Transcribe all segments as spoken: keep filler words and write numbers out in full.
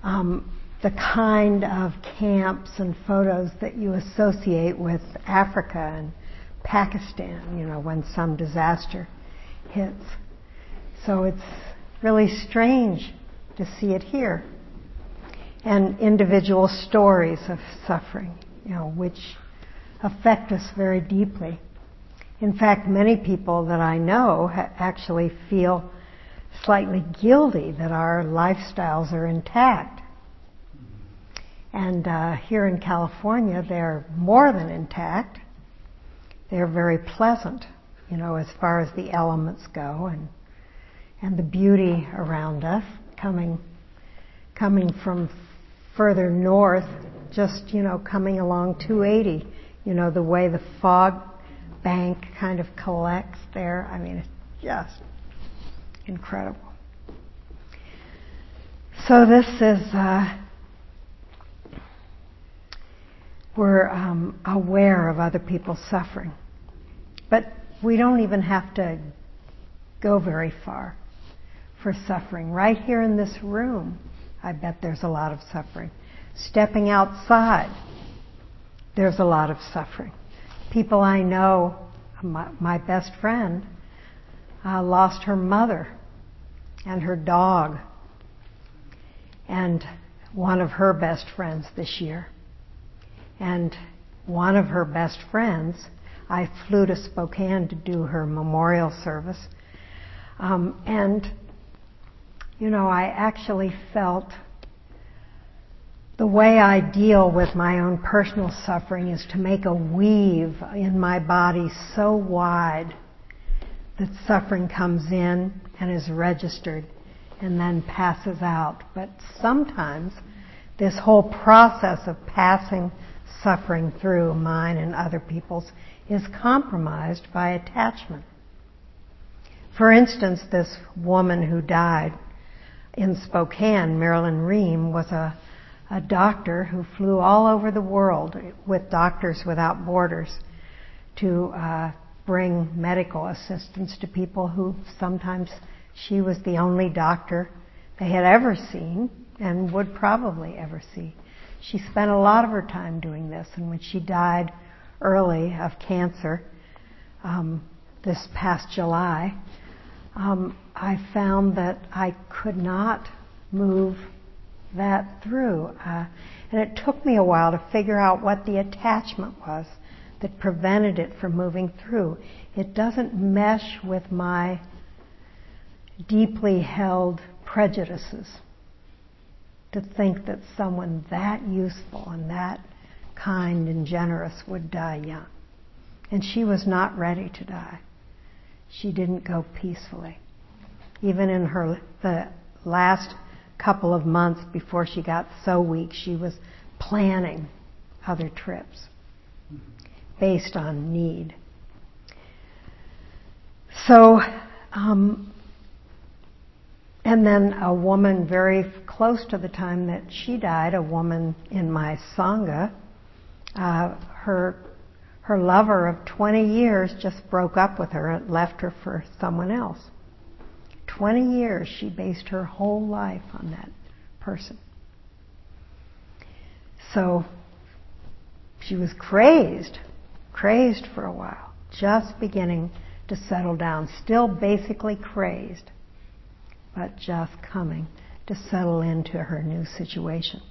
um, the kind of camps and photos that you associate with Africa and Pakistan, you know, when some disaster hits. So it's really strange to see it here. And individual stories of suffering, you know, which affect us very deeply. In fact, many people that I know ha- actually feel slightly guilty that our lifestyles are intact. And uh, here in California, they're more than intact. They're very pleasant, you know, as far as the elements go, and and the beauty around us coming coming from further north, just, you know, coming along two eighty, you know, the way the fog bank kind of collects there. I mean, it's just incredible. So this is, uh, we're um, aware of other people's suffering. But we don't even have to go very far for suffering. Right here in this room, I bet there's a lot of suffering. Stepping outside, there's a lot of suffering. People I know, my, my best friend, uh, lost her mother and her dog and one of her best friends this year. And one of her best friends, I flew to Spokane to do her memorial service. Um, and, you know, I actually felt the way I deal with my own personal suffering is to make a weave in my body so wide that suffering comes in and is registered and then passes out. But sometimes this whole process of passing suffering through mine and other people's is compromised by attachment. For instance, this woman who died in Spokane, Marilyn Ream, was a, a doctor who flew all over the world with Doctors Without Borders to uh, bring medical assistance to people who sometimes she was the only doctor they had ever seen and would probably ever see. She spent a lot of her time doing this, and when she died early of cancer um, this past July, um, I found that I could not move that through. Uh, and it took me a while to figure out what the attachment was that prevented it from moving through. It doesn't mesh with my deeply held prejudices to think that someone that useful and that kind and generous would die young. And she was not ready to die. She didn't go peacefully. Even in her the last couple of months before she got so weak, she was planning other trips based on need. So, um, and then a woman very close to the time that she died, a woman in my Sangha, uh, her her lover of twenty years just broke up with her and left her for someone else. twenty years she based her whole life on that person. So she was crazed, crazed for a while, just beginning to settle down, still basically crazed, but just coming to settle into her new situation.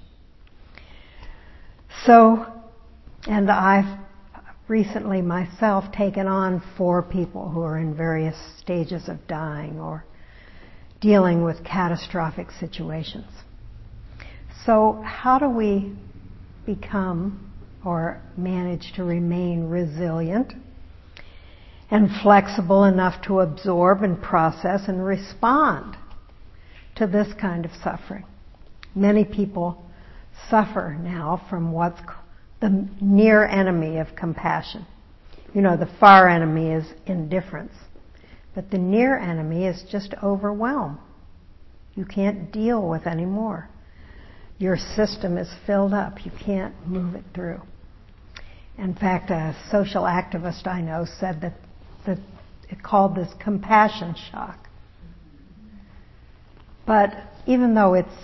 So, and I've recently myself taken on four people who are in various stages of dying or dealing with catastrophic situations. So how do we become or manage to remain resilient and flexible enough to absorb and process and respond to this kind of suffering? Many people suffer now from what's the near enemy of compassion. You know, the far enemy is indifference, but the near enemy is just overwhelm. You can't deal with any more. Your system is filled up. You can't move it through. In fact, a social activist I know said that, that it called this compassion shock. But even though it's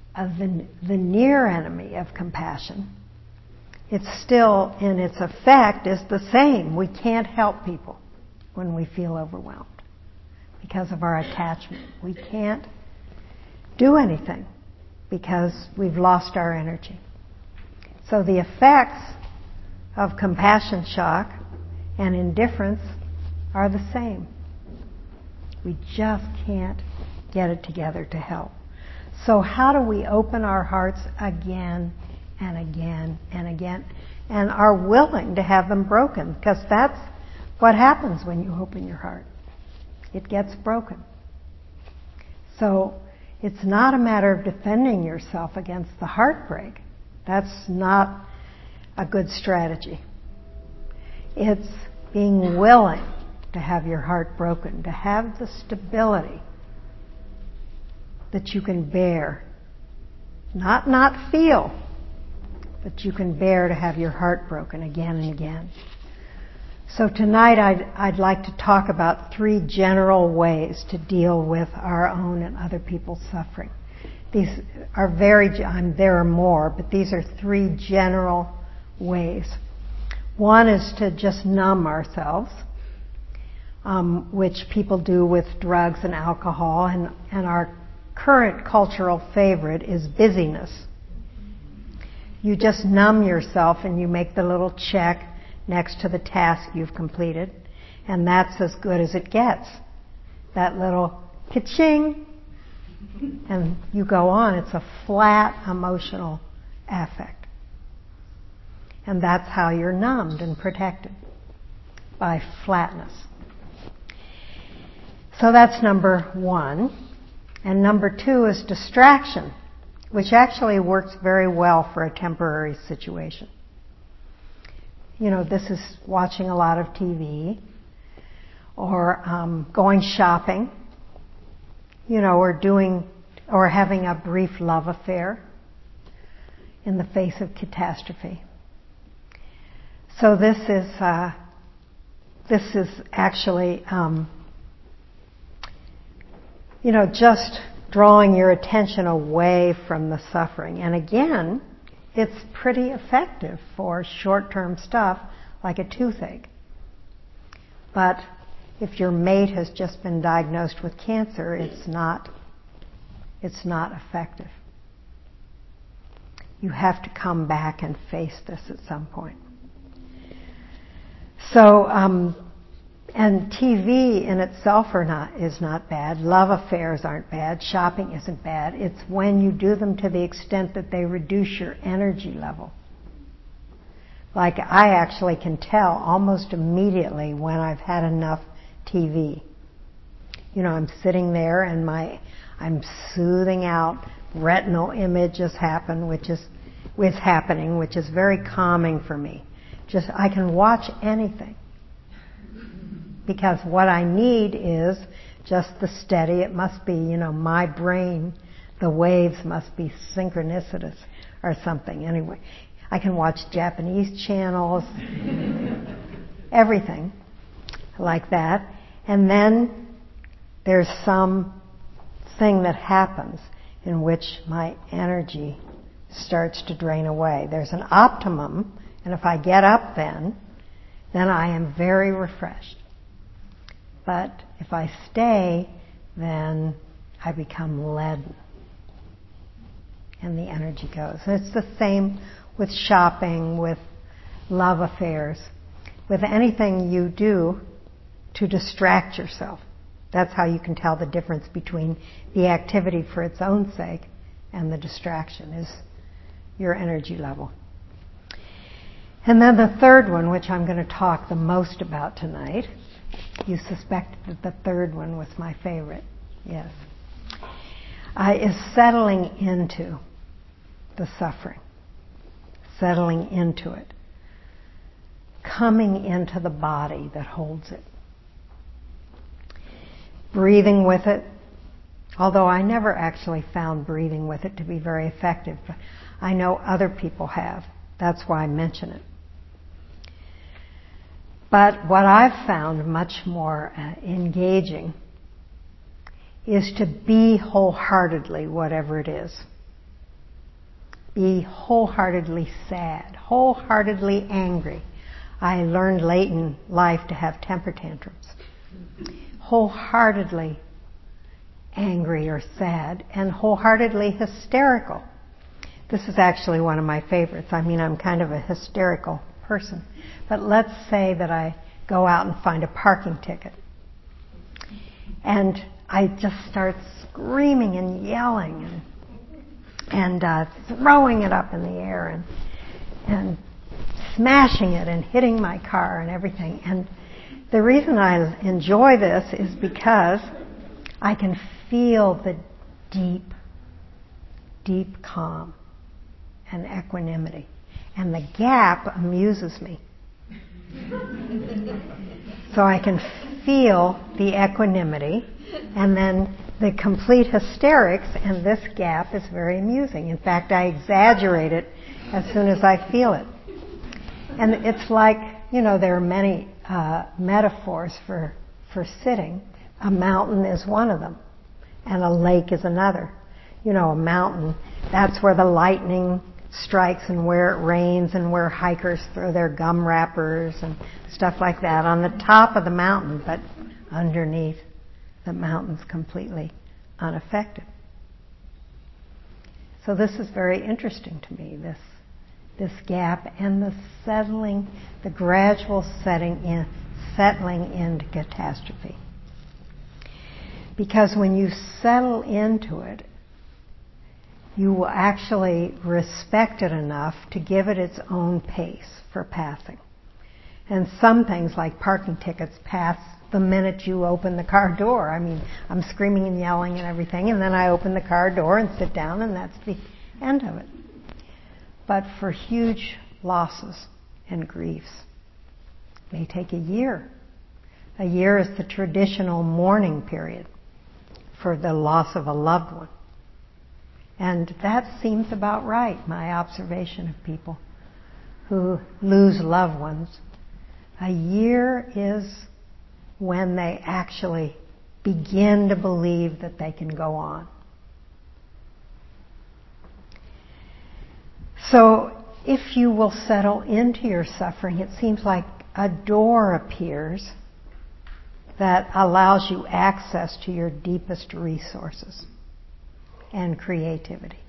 uh, the, the near enemy of compassion, it's still, in its effect, is the same. We can't help people when we feel overwhelmed because of our attachment. We can't do anything because we've lost our energy. So the effects of compassion shock and indifference are the same. We just can't get it together to help. So how do we open our hearts again and again and again and are willing to have them broken? Because that's what happens when you open your heart. It gets broken. So it's not a matter of defending yourself against the heartbreak. That's not a good strategy. It's being willing to have your heart broken, to have the stability that you can bear. Not not feel, but you can bear to have your heart broken again and again. So tonight I'd, I'd like to talk about three general ways to deal with our own and other people's suffering. These are very, um, there are more, but these are three general ways. One is to just numb ourselves, um, which people do with drugs and alcohol, and, and our current cultural favorite is busyness. You just numb yourself and you make the little check next to the task you've completed, and that's as good as it gets. That little ka-ching, and you go on. It's a flat emotional affect. And that's how you're numbed and protected, by flatness. So that's number one. And number two is distraction, which actually works very well for a temporary situation. You know, this is watching a lot of T V, or um, going shopping, you know, or doing, or having a brief love affair in the face of catastrophe. So this is uh, this is actually, um, you know, just drawing your attention away from the suffering. And again, it's pretty effective for short-term stuff like a toothache. But if your mate has just been diagnosed with cancer, it's not, it's not effective. You have to come back and face this at some point. So, um, and T V in itself are not, is not bad. Love affairs aren't bad. Shopping isn't bad. It's when you do them to the extent that they reduce your energy level. Like, I actually can tell almost immediately when I've had enough T V. You know, I'm sitting there and my, I'm soothing out. Retinal images happen, which is, is happening, which is very calming for me. Just, I can watch anything. Because what I need is just the steady, it must be, you know, my brain, the waves must be synchronicitous or something. Anyway, I can watch Japanese channels, everything like that. And then there's some thing that happens in which my energy starts to drain away. There's an optimum, and if I get up then, then I am very refreshed. But if I stay, then I become leaden. And the energy goes. And it's the same with shopping, with love affairs, with anything you do to distract yourself. That's how you can tell the difference between the activity for its own sake and the distraction, is your energy level. And then the third one, which I'm going to talk the most about tonight, you suspected that the third one was my favorite. Yes. Uh, is settling into the suffering. Settling into it. Coming into the body that holds it. Breathing with it. Although I never actually found breathing with it to be very effective. I know other people have. That's why I mention it. But what I've found much more uh, engaging is to be wholeheartedly whatever it is. be wholeheartedly sad, wholeheartedly angry. I learned late in life to have temper tantrums. Wholeheartedly angry or sad, and wholeheartedly hysterical. This is actually one of my favorites. I mean, I'm kind of a hysterical person. But let's say that I go out and find a parking ticket. And I just start screaming and yelling and and uh, throwing it up in the air and and smashing it and hitting my car and everything. And the reason I enjoy this is because I can feel the deep, deep calm and equanimity. And the gap amuses me. So I can feel the equanimity and then the complete hysterics, and this gap is very amusing. In fact, I exaggerate it as soon as I feel it. And it's like, you know, there are many uh, metaphors for, for sitting. A mountain is one of them, and a lake is another. You know, a mountain, that's where the lightning strikes and where it rains and where hikers throw their gum wrappers and stuff like that on the top of the mountain, but underneath the mountain's completely unaffected. So this is very interesting to me, this this gap and the settling, the gradual setting in, settling into catastrophe. Because when you settle into it, you will actually respect it enough to give it its own pace for passing. And some things, like parking tickets, pass the minute you open the car door. I mean, I'm screaming and yelling and everything, and then I open the car door and sit down, and that's the end of it. But for huge losses and griefs, it may take a year. A year is the traditional mourning period for the loss of a loved one. And that seems about right, my observation of people who lose loved ones. A year is when they actually begin to believe that they can go on. So if you will settle into your suffering, it seems like a door appears that allows you access to your deepest resources and creativity.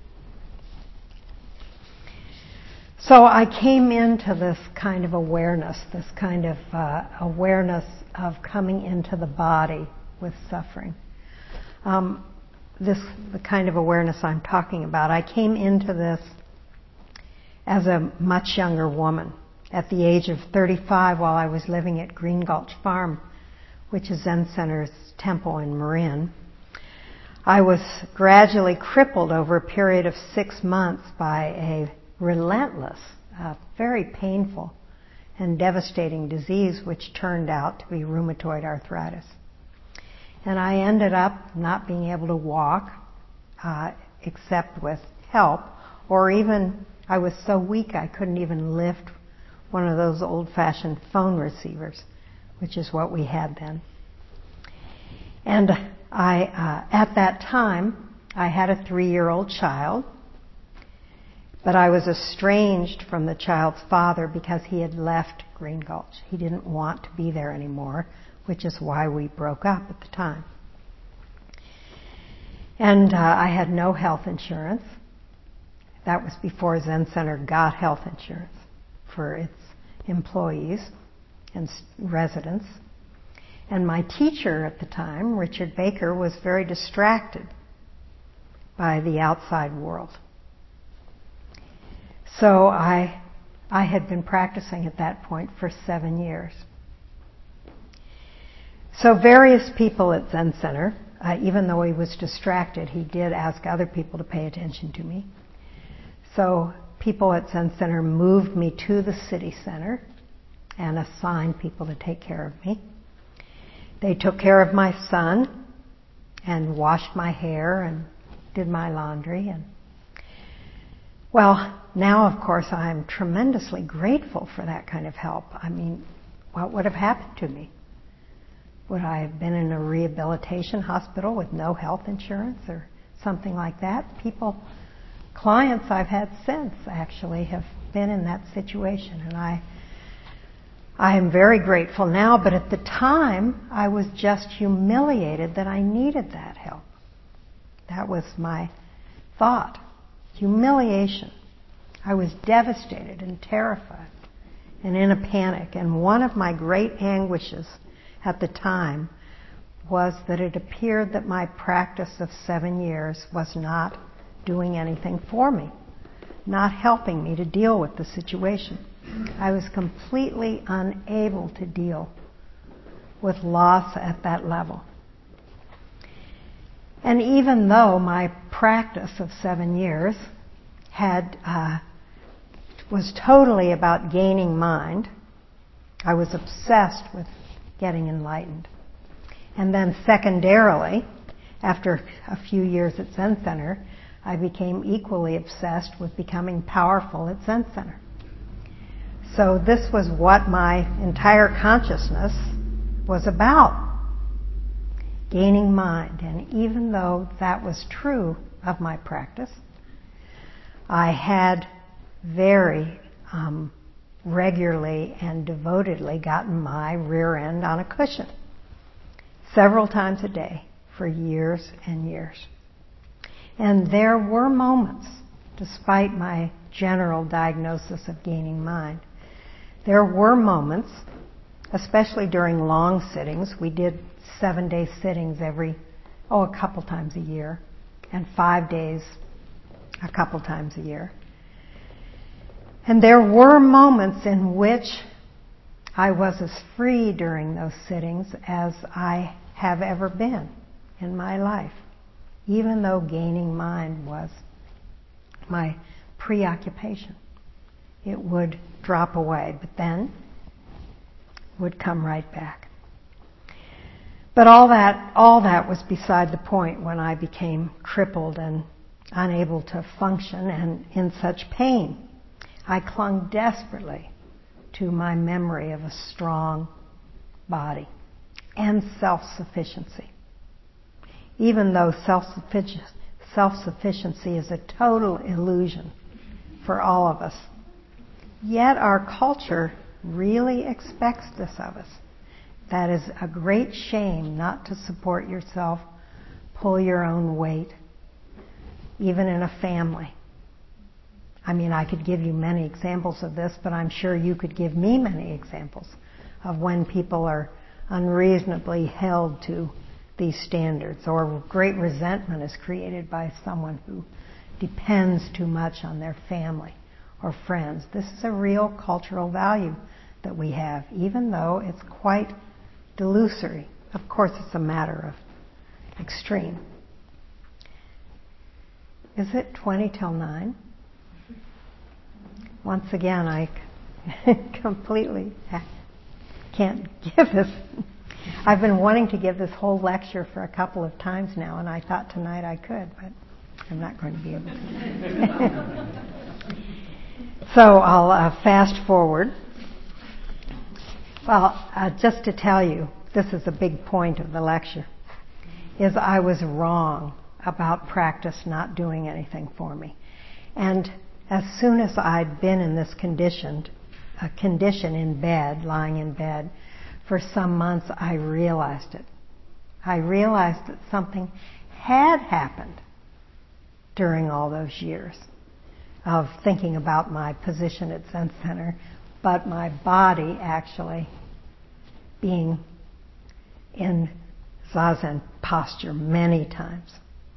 So I came into this kind of awareness, this kind of uh, awareness of coming into the body with suffering. Um, this, the kind of awareness I'm talking about, I came into this as a much younger woman, at the age of thirty-five, while I was living at Green Gulch Farm, which is Zen Center's temple in Marin. I was gradually crippled over a period of six months by a relentless, uh, very painful and devastating disease, which turned out to be rheumatoid arthritis. And I ended up not being able to walk, uh, except with help, or even I was so weak I couldn't even lift one of those old-fashioned phone receivers, which is what we had then. And I, uh, at that time, I had a three-year-old child, but I was estranged from the child's father because he had left Green Gulch. He didn't want to be there anymore, which is why we broke up at the time. And uh, I had no health insurance. That was before Zen Center got health insurance for its employees and residents. And my teacher at the time, Richard Baker, was very distracted by the outside world. So I, I had been practicing at that point for seven years. So various people at Zen Center, uh, even though he was distracted, he did ask other people to pay attention to me. So people at Zen Center moved me to the city center and assigned people to take care of me. They took care of my son and washed my hair and did my laundry. And well, now of course I'm tremendously grateful for that kind of help. I mean, what would have happened to me? Would I have been in a rehabilitation hospital with no health insurance or something like that? People clients I've had since actually have been in that situation, and I I am very grateful now, but at the time I was just humiliated that I needed that help. That was my thought. Humiliation. I was devastated and terrified and in a panic, and one of my great anguishes at the time was that it appeared that my practice of seven years was not doing anything for me, not helping me to deal with the situation. I was completely unable to deal with loss at that level. And even though my practice of seven years had uh, was totally about gaining mind, I was obsessed with getting enlightened. And then secondarily, after a few years at Zen Center, I became equally obsessed with becoming powerful at Zen Center. So this was what my entire consciousness was about, gaining mind. And even though that was true of my practice, I had very um, regularly and devotedly gotten my rear end on a cushion several times a day for years and years. And there were moments, despite my general diagnosis of gaining mind, there were moments, especially during long sittings. We did seven-day sittings every, oh, a couple times a year, and five days a couple times a year. And there were moments in which I was as free during those sittings as I have ever been in my life, even though gaining mind was my preoccupation. It would drop away, but then would come right back. But all that, all that was beside the point when I became crippled and unable to function and in such pain. I clung desperately to my memory of a strong body and self-sufficiency. Even though self-sufficiency is a total illusion for all of us, yet our culture really expects this of us. That is a great shame not to support yourself, pull your own weight, even in a family. I mean, I could give you many examples of this, but I'm sure you could give me many examples of when people are unreasonably held to these standards, or great resentment is created by someone who depends too much on their family or friends. This is a real cultural value that we have, even though it's quite delusory. Of course, it's a matter of extreme. Is it twenty till nine? Once again, I completely can't give this. I've been wanting to give this whole lecture for a couple of times now, and I thought tonight I could, but I'm not going to be able to. So I'll uh, fast forward. Well, uh, just to tell you, this is a big point of the lecture, is I was wrong about practice not doing anything for me. And as soon as I'd been in this conditioned, uh, condition in bed, lying in bed, for some months I realized it. I realized that something had happened during all those years of thinking about my position at Zen Center, but my body actually being in Zazen posture many times.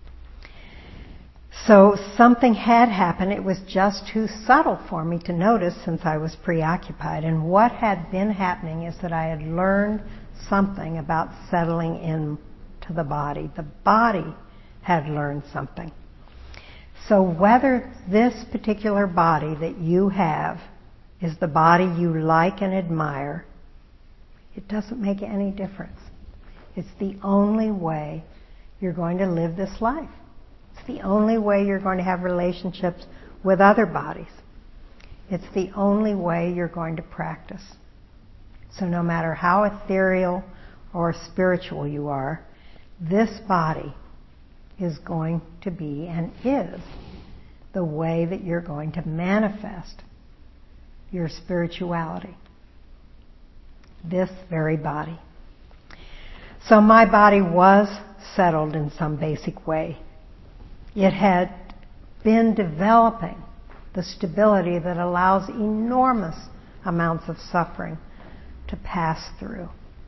So something had happened. It was just too subtle for me to notice since I was preoccupied. And what had been happening is that I had learned something about settling in to the body. The body had learned something. So whether this particular body that you have is the body you like and admire, it doesn't make any difference. It's the only way you're going to live this life. It's the only way you're going to have relationships with other bodies. It's the only way you're going to practice. So no matter how ethereal or spiritual you are, this body is going to be and is the way that you're going to manifest your spirituality. This very body. So my body was settled in some basic way. It had been developing the stability that allows enormous amounts of suffering to pass through.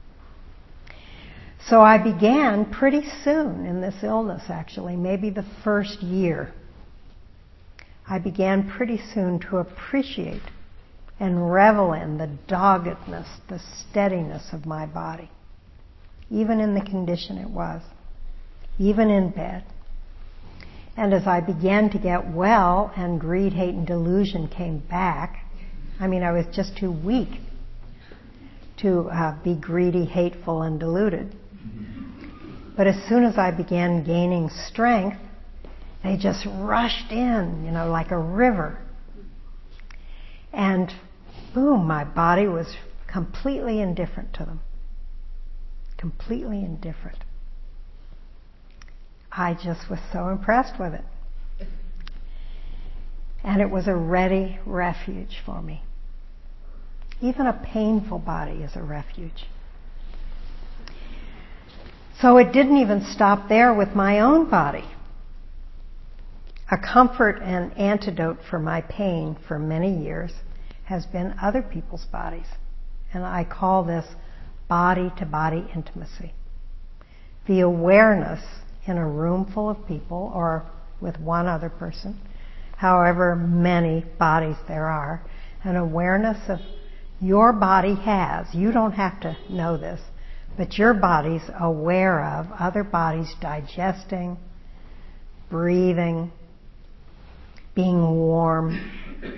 So I began pretty soon in this illness, actually, maybe the first year. I began pretty soon to appreciate and revel in the doggedness, the steadiness of my body, even in the condition it was, even in bed. And as I began to get well and greed, hate, and delusion came back, I mean, I was just too weak to uh, be greedy, hateful, and deluded. But as soon as I began gaining strength, they just rushed in, you know, like a river. And boom, my body was completely indifferent to them. Completely indifferent. I just was so impressed with it. And it was a ready refuge for me. Even a painful body is a refuge. So it didn't even stop there with my own body. A comfort and antidote for my pain for many years has been other people's bodies. And I call this body-to-body intimacy. The awareness in a room full of people or with one other person, however many bodies there are, an awareness of your body has, you don't have to know this, but your body's aware of other bodies digesting, breathing, being warm.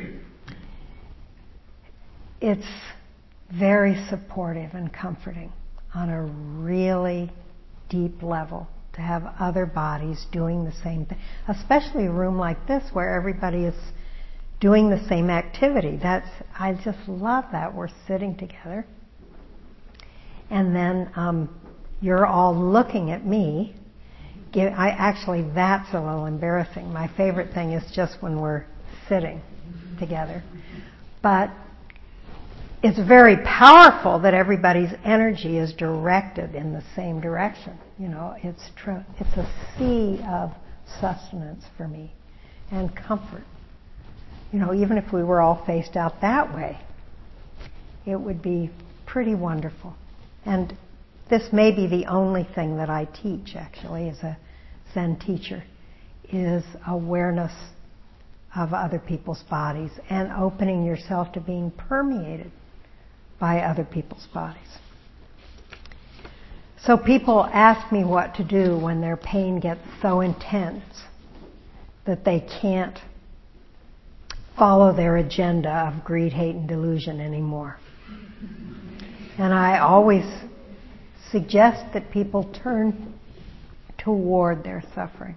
It's very supportive and comforting on a really deep level to have other bodies doing the same thing, especially a room like this where everybody is doing the same activity. That's, I just love that. We're sitting together. And then um, you're all looking at me. I actually, that's a little embarrassing. My favorite thing is just when we're sitting together. But it's very powerful that everybody's energy is directed in the same direction. You know, it's tr- it's a sea of sustenance for me and comfort. You know, even if we were all faced out that way, it would be pretty wonderful. And this may be the only thing that I teach, actually, as a Zen teacher, is awareness of other people's bodies and opening yourself to being permeated by other people's bodies. So people ask me what to do when their pain gets so intense that they can't follow their agenda of greed, hate, and delusion anymore. And I always suggest that people turn toward their suffering.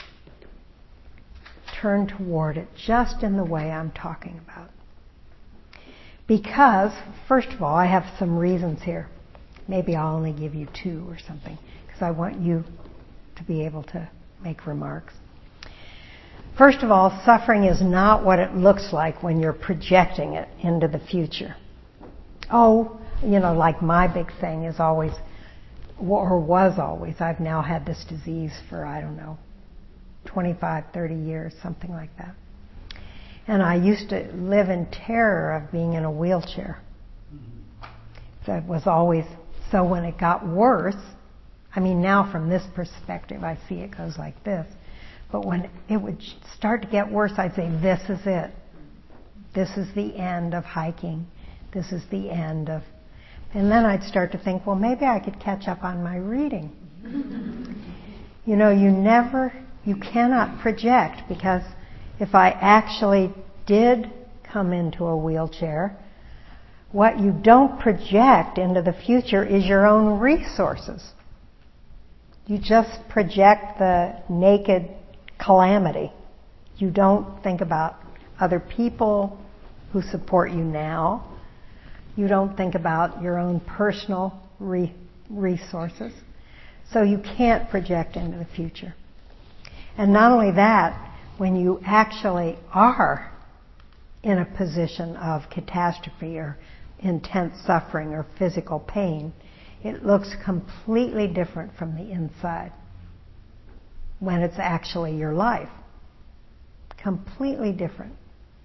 Turn toward it just in the way I'm talking about. Because, first of all, I have some reasons here. Maybe I'll only give you two or something, because I want you to be able to make remarks. First of all, suffering is not what it looks like when you're projecting it into the future. Oh, you know, like my big thing is always, or was always, I've now had this disease for, I don't know, twenty-five, thirty years, something like that. And I used to live in terror of being in a wheelchair. So it was always, so when it got worse, I mean now from this perspective I see it goes like this, but when it would start to get worse I'd say, this is it. This is the end of hiking. This is the end of, and then I'd start to think, well maybe I could catch up on my reading. You know, you never, you cannot project, because if I actually did come into a wheelchair, what you don't project into the future is your own resources. You just project the naked calamity. You don't think about other people who support you now. You don't think about your own personal re- resources. So you can't project into the future. And not only that, when you actually are in a position of catastrophe or intense suffering or physical pain, it looks completely different from the inside when it's actually your life. Completely different.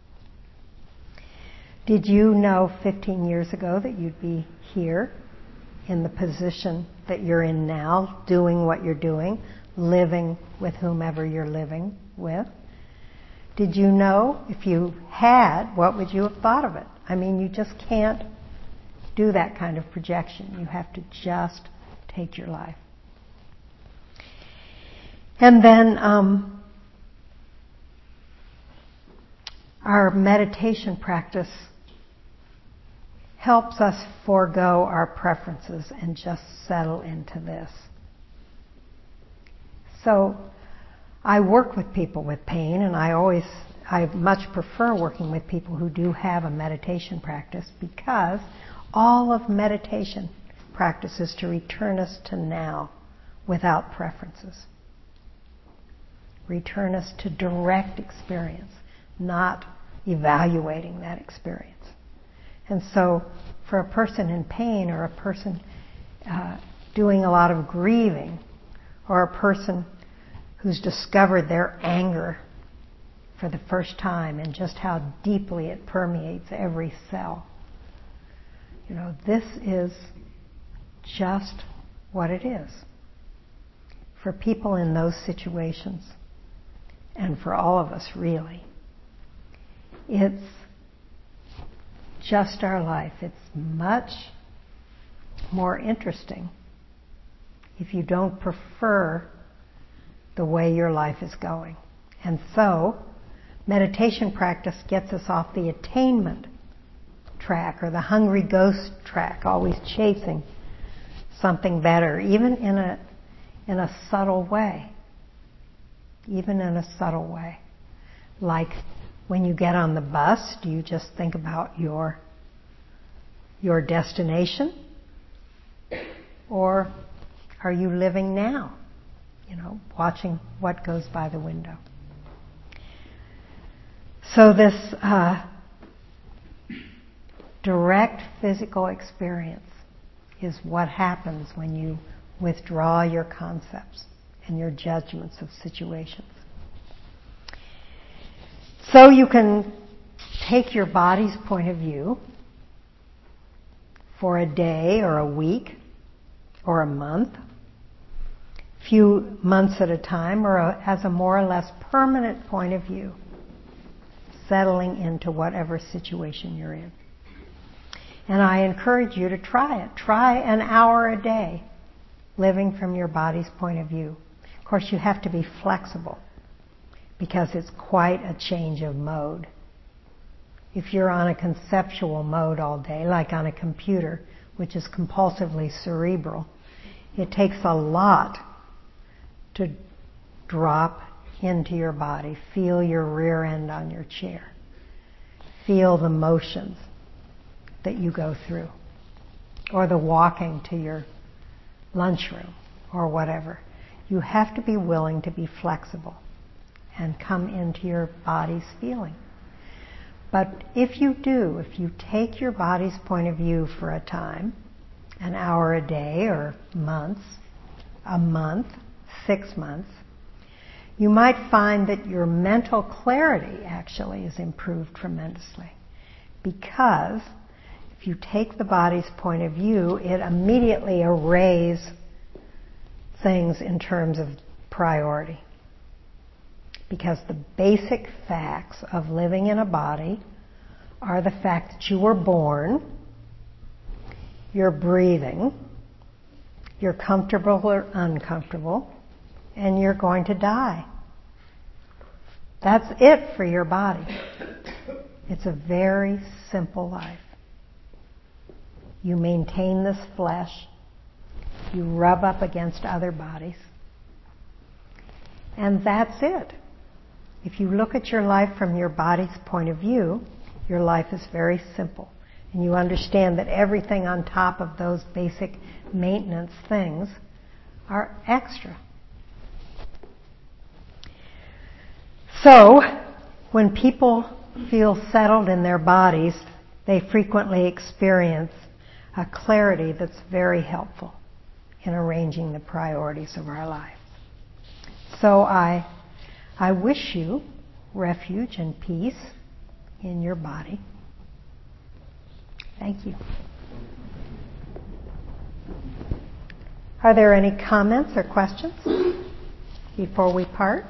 Did you know fifteen years ago that you'd be here in the position that you're in now, doing what you're doing, living with whomever you're living with? Did you know? If you had, what would you have thought of it? I mean, you just can't do that kind of projection. You have to just take your life. And then um, our meditation practice helps us forego our preferences and just settle into this. So I work with people with pain, and I always, I much prefer working with people who do have a meditation practice, because all of meditation practice is to return us to now without preferences. Return us to direct experience, not evaluating that experience. And so for a person in pain, or a person uh, doing a lot of grieving, or a person who's discovered their anger for the first time and just how deeply it permeates every cell, you know, this is just what it is. For people in those situations, and for all of us really, it's just our life. It's much more interesting if you don't prefer the way your life is going. And so, meditation practice gets us off the attainment track, or the hungry ghost track, always chasing something better, even in a in a subtle way. Even in a subtle way. Like when you get on the bus, do you just think about your your destination? Or are you living now? You know, watching what goes by the window. So this uh, direct physical experience is what happens when you withdraw your concepts and your judgments of situations. So you can take your body's point of view for a day or a week or a month, few months at a time, or a, as a more or less permanent point of view, settling into whatever situation you're in. And I encourage you to try it. Try an hour a day, living from your body's point of view. Of course, you have to be flexible, because it's quite a change of mode. If you're on a conceptual mode all day, like on a computer, which is compulsively cerebral, it takes a lot to drop into your body. Feel your rear end on your chair. Feel the motions that you go through. Or the walking to your lunchroom, or whatever. You have to be willing to be flexible and come into your body's feeling. But if you do, if you take your body's point of view for a time, an hour a day, or months, a month, six months, you might find that your mental clarity actually is improved tremendously. Because if you take the body's point of view, it immediately arrays things in terms of priority. Because the basic facts of living in a body are the fact that you were born, you're breathing, you're comfortable or uncomfortable, and you're going to die. That's it for your body. It's a very simple life. You maintain this flesh, you rub up against other bodies, and that's it. If you look at your life from your body's point of view, your life is very simple. And you understand that everything on top of those basic maintenance things are extra. So, when people feel settled in their bodies, they frequently experience a clarity that's very helpful in arranging the priorities of our lives. So I, I wish you refuge and peace in your body. Thank you. Are there any comments or questions before we part?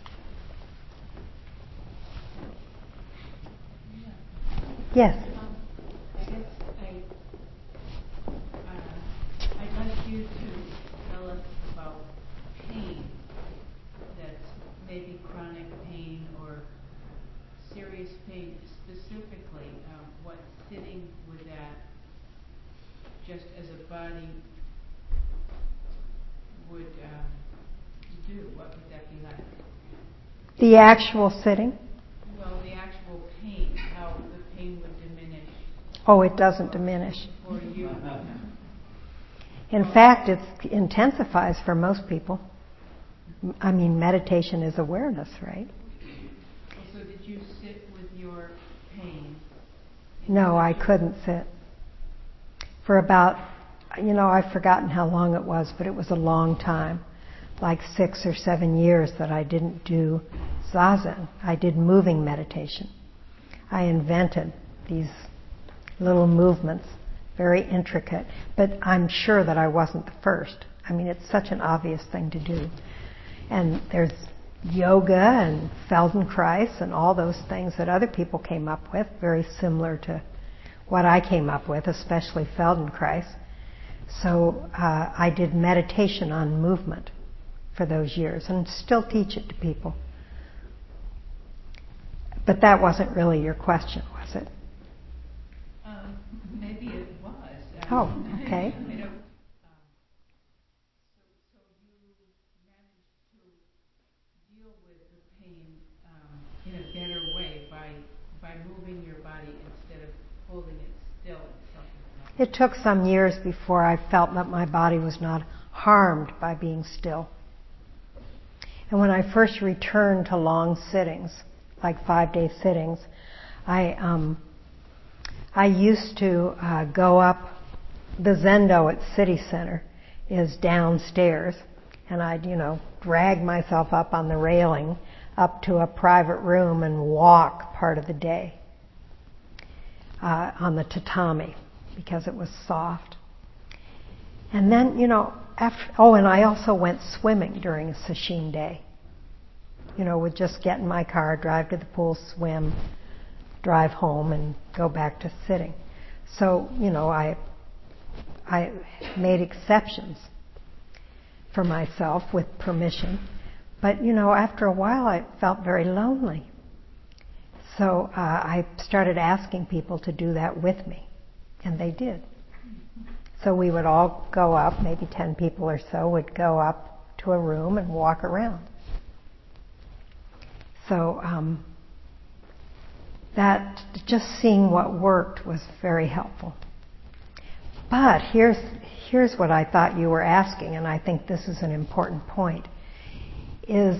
Yes. Um, I guess I, uh, I'd like you to tell us about pain that's maybe chronic pain or serious pain specifically. Um, what sitting with that, just as a body, would um, do? What would that be like? The actual sitting? Well, the actual pain, how the pain would diminish. Oh, it doesn't diminish. For you. In fact, it intensifies for most people. I mean, meditation is awareness, right? So did you sit with your pain? No, I couldn't sit. For about, you know, I've forgotten how long it was, but it was a long time, like six or seven years that I didn't do zazen. I did moving meditation. I invented these little movements, very intricate, but I'm sure that I wasn't the first. I mean, it's such an obvious thing to do. And there's yoga and Feldenkrais and all those things that other people came up with, very similar to what I came up with, especially Feldenkrais. So uh, I did meditation on movement for those years and still teach it to people. But that wasn't really your question, was it? Um, maybe it was. Oh, okay. I don't, um, so, so you managed to deal with the pain um, in a better way by by moving your body instead of holding it still and something like that. It took some years before I felt that my body was not harmed by being still. And when I first returned to long sittings, like five-day sittings, I um, I used to uh, go up. The Zendo at City Center is downstairs, and I'd, you know, drag myself up on the railing up to a private room and walk part of the day uh, on the tatami because it was soft. And then, you know, after, oh, and I also went swimming during a sesshin day. You know, would just get in my car, drive to the pool, swim, drive home, and go back to sitting. So, you know, I I made exceptions for myself with permission. But, you know, after a while I felt very lonely. So uh, I started asking people to do that with me. And they did. So we would all go up, maybe ten people or so would go up to a room and walk around. So um, that, just seeing what worked was very helpful. But here's here's what I thought you were asking, and I think this is an important point, is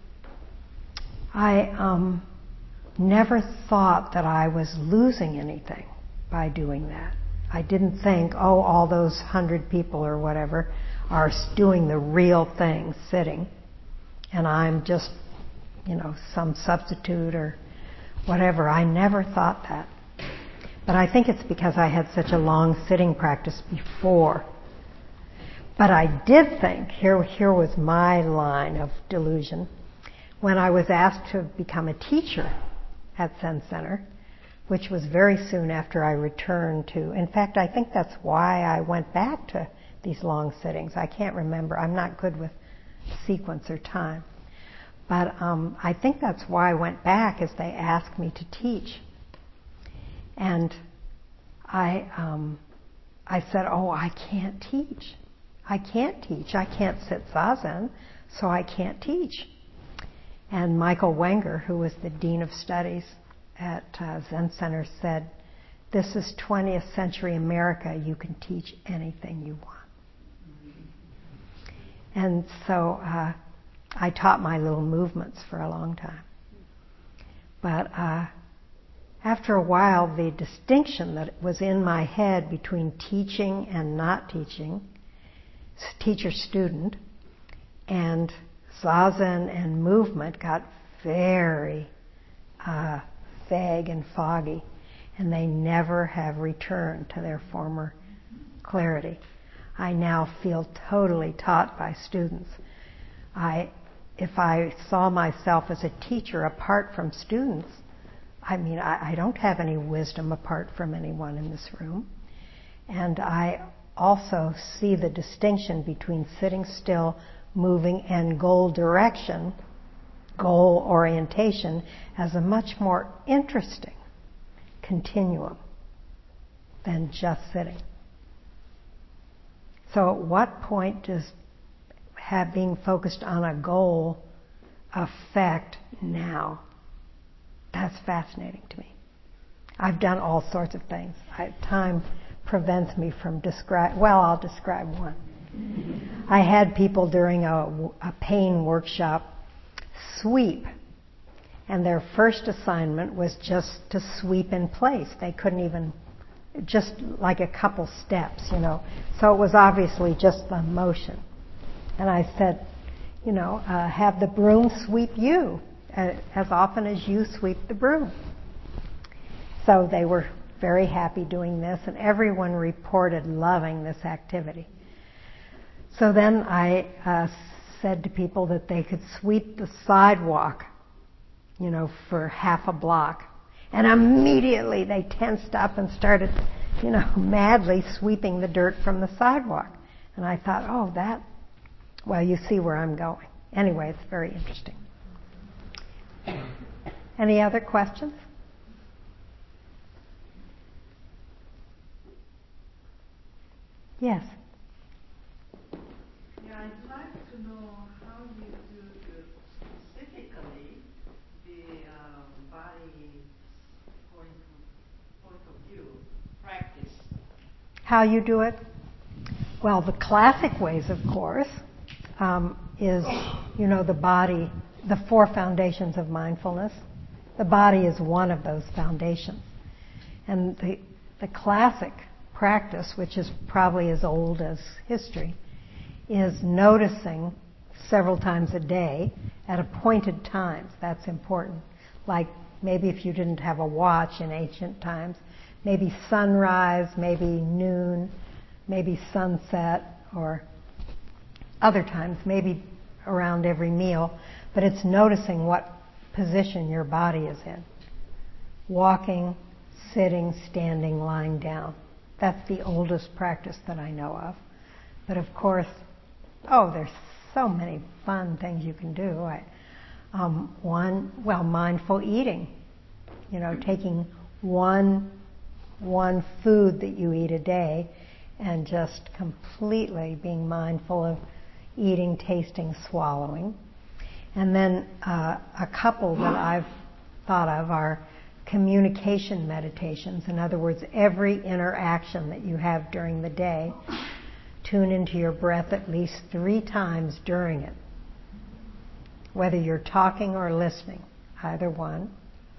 I um, never thought that I was losing anything by doing that. I didn't think, oh, all those hundred people or whatever are doing the real thing, sitting, and I'm just, you know, some substitute or whatever. I never thought that. But I think it's because I had such a long sitting practice before. But I did think, here, here was my line of delusion, when I was asked to become a teacher at Zen Center, which was very soon after I returned to, in fact, I think that's why I went back to these long sittings. I can't remember. I'm not good with sequence or time. But um, I think that's why I went back, is they asked me to teach. And I, um, I said, oh, I can't teach. I can't teach. I can't sit zazen, so I can't teach. And Michael Wenger, who was the Dean of Studies at uh, Zen Center, said, this is twentieth century America. You can teach anything you want. And so uh, I taught my little movements for a long time. But uh, after a while, the distinction that was in my head between teaching and not teaching, teacher-student, and zazen and movement got very uh, vague and foggy, and they never have returned to their former clarity. I now feel totally taught by students. I, if I saw myself as a teacher apart from students, I mean, I, I don't have any wisdom apart from anyone in this room. And I also see the distinction between sitting still, moving, and goal direction, goal orientation, as a much more interesting continuum than just sitting. So at what point does have being focused on a goal affect now? That's fascinating to me. I've done all sorts of things. I, time prevents me from describe. Well, I'll describe one. I had people during a, a pain workshop sweep, and their first assignment was just to sweep in place. They couldn't even, just like a couple steps, you know. So it was obviously just the motion. And I said, you know, uh, have the broom sweep you uh, as often as you sweep the broom. So they were very happy doing this, and everyone reported loving this activity. So then I uh, said to people that they could sweep the sidewalk, you know, for half a block. And immediately they tensed up and started, you know, madly sweeping the dirt from the sidewalk. And I thought, oh, that, well, you see where I'm going. Anyway, it's very interesting. Any other questions? Yes. Yeah, I'd like to know how you do the, specifically the um, body point of, point of view practice. How you do it? Well, the classic ways, of course, um, is, you know, the body, the four foundations of mindfulness. The body is one of those foundations. And the, the classic practice, which is probably as old as history, is noticing several times a day at appointed times. That's important. Like maybe if you didn't have a watch in ancient times, maybe sunrise, maybe noon, maybe sunset, or other times, maybe around every meal. But it's noticing what position your body is in. Walking, sitting, standing, lying down. That's the oldest practice that I know of. But of course, oh, there's so many fun things you can do. I, um, one, well, mindful eating. You know, taking one one food that you eat a day and just completely being mindful of eating, tasting, swallowing. And then uh, a couple that I've thought of are communication meditations. In other words, every interaction that you have during the day, tune into your breath at least three times during it. Whether you're talking or listening, either one.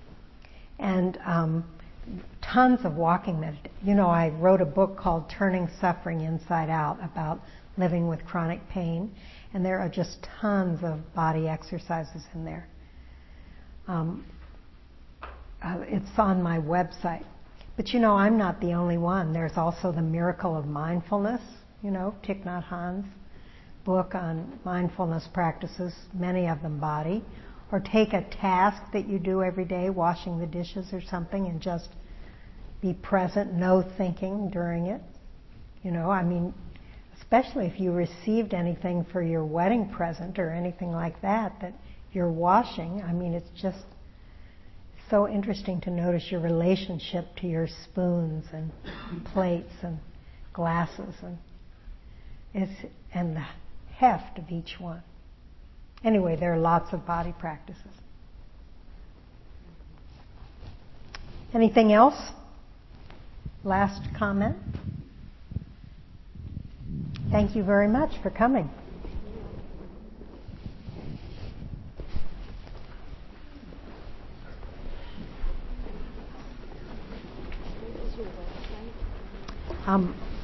And um, tons of walking meditation. You know, I wrote a book called Turning Suffering Inside Out about living with chronic pain, and there are just tons of body exercises in there. Um, uh, it's on my website. But you know, I'm not the only one. There's also the Miracle of Mindfulness, you know, Thich Nhat Hanh's book on mindfulness practices, many of them body. Or take a task that you do every day, washing the dishes or something, and just be present, no thinking during it. You know, I mean, especially if you received anything for your wedding present or anything like that, that you're washing. I mean, it's just so interesting to notice your relationship to your spoons and plates and glasses and it's and the heft of each one. Anyway, there are lots of body practices. Anything else? Last comment? Thank you very much for coming. Um,